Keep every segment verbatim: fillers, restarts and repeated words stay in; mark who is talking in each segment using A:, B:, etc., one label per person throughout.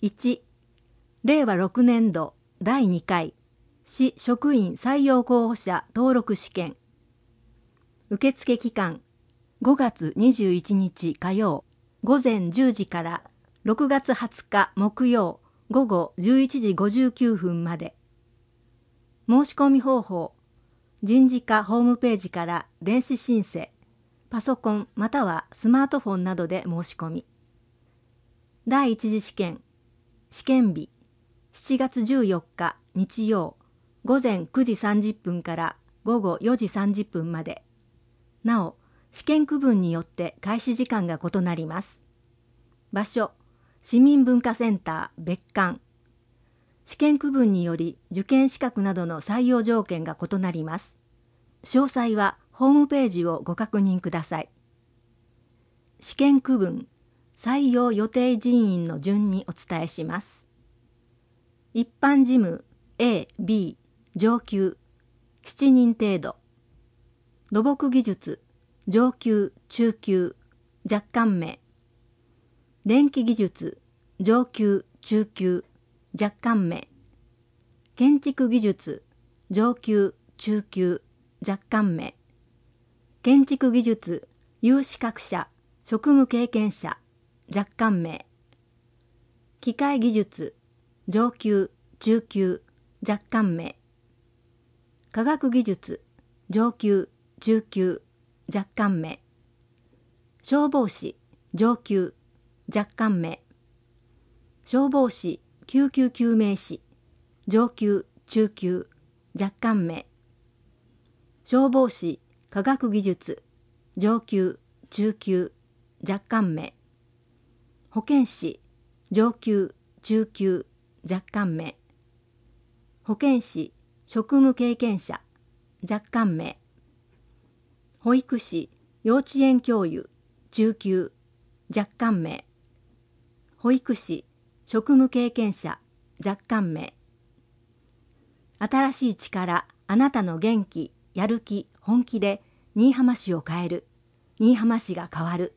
A: いち、れいわろくねんどだいにかい市職員採用候補者登録試験。受付期間ごがつにじゅういちにち火曜午前じゅうじからろくがつはつか木曜午後じゅういちじごじゅうきゅうふんまで。申し込み方法、人事課ホームページから電子申請、パソコンまたはスマートフォンなどで申し込み。だいいち次試験、試験日しちがつじゅうよっか日曜午前くじさんじゅっぷんから午後よじさんじゅっぷんまで。なお、試験区分によって開始時間が異なります。場所、市民文化センター別館。試験区分により受験資格などの採用条件が異なります。詳細はホームページをご確認ください。試験区分、採用予定人員の順にお伝えします。一般事務 A、B、上級しちにん程度。土木技術上級、中級、若干名。電気技術上級、中級、若干名。建築技術上級、中級、若干名。建築技術有資格者、職務経験者、若干名。機械技術上級、中級、若干名。科学技術上級、中級、若干名。消防士上級、若干名。消防士救急救命士上級、中級、若干名。消防士科学技術上級、中級、若干名。保健師上級、中級、若干名。保健師職務経験者若干名。保育士幼稚園教諭中級若干名。保育士職務経験者若干名。新しい力、あなたの元気、やる気、本気で新居浜市を変える。新居浜市が変わる。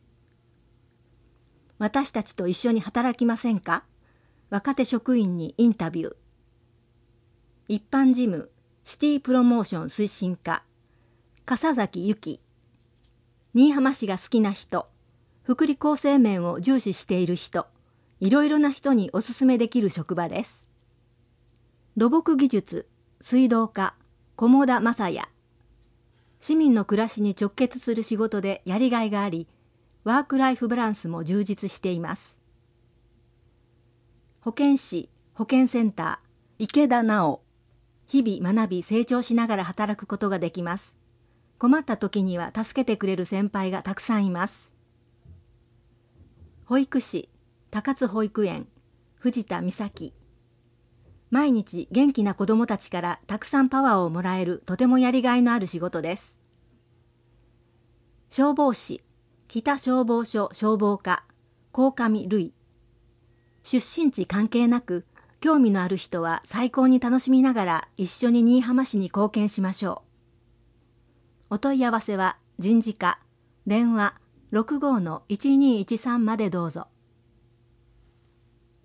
A: 私たちと一緒に働きませんか？若手職員にインタビュー。一般事務シティプロモーション推進課笠崎由紀。新居浜市が好きな人、福利厚生面を重視している人、いろいろな人におすすめできる職場です。土木技術水道課菰田正也。市民の暮らしに直結する仕事でやりがいがあり、ワークライフバランスも充実しています。保健師保健センター池田直。日々学び成長しながら働くことができます。困った時には助けてくれる先輩がたくさんいます。保育士高津保育園藤田美咲。毎日元気な子どもたちからたくさんパワーをもらえるとてもやりがいのある仕事です。消防士北消防署消防課鴻上瑠衣。出身地関係なく興味のある人は最高に楽しみながら一緒に新居浜市に貢献しましょう。お問い合わせは人事課電話 ろくごーのいちにーいちさん までどうぞ。